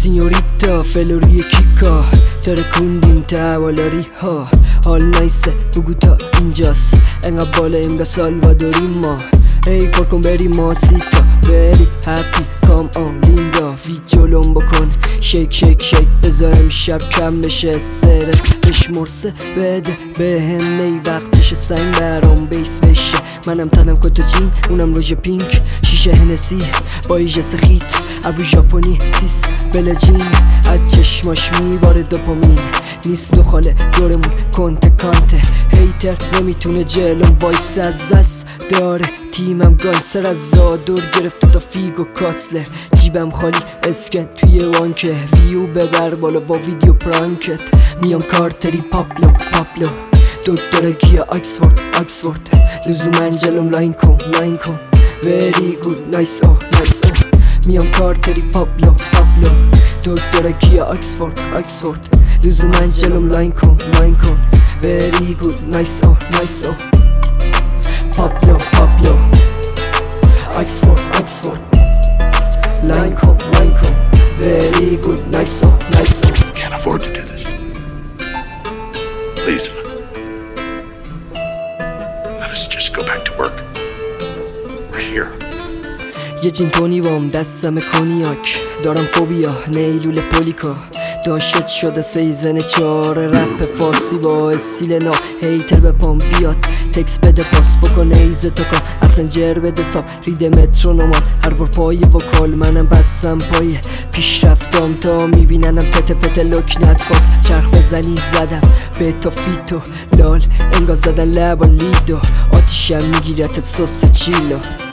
سینیوریتا فلوری کیکا ترکوندیم توالاری ها حال نایسه بگو تا اینجاست انقدر بالا انگا سالوادوری ما ای کار کن بری ماسیتا بری هپی کام آن لیندا وید جلوم بکن شیک شیک شیک بذار امشب کم بشه استرس بشمرسه بده به هم نی وقتش سنگ برام بیس بشه منم تنم کتو جین اونم روژ پینک شیشه هنسی با ایژه سخیت ابو ژاپنی سیس بلجین از چشماش میباره دوپامین نیست دخاله دورمون کنته کانته هیتر نمیتونه جلوم وایس از بس داره تیمم گانسر از زادور گرفته تا فیگو کاتسلر جیبم خالی اسکن توی وانکه ویو ببر بالا با ویدیو پرانکت میام کارتری پاپلو دکتر گیا آکسفورد لزومن جلوم لاین کن very good nice میام کارتری پاپلو دکتر گیا آکسفورد لزومن جلوم لاین کن very good nice پاپلو آکسفورد لاین کن very good nice Can't afford to do this. Please. Let us just go back to work. We're here. یه جین تونی بام دستم کنیاک دارم فوبیا نیلول پولیکا داشت شده سیزن 4 رپ فارسی با استیل نا هیتر به پام بیاد تکس بده پاس بکن ایزه تو کن اسنجر بده ساب ریده مترونومان هر بار پای وکال منم بستم پای پیش رفتم تا میبیننم پت لکنت باز چرخ بزنی زدم به تا فیتو لال انگار زدن لبا لیدو آتیشم میگیرتت سس چیلو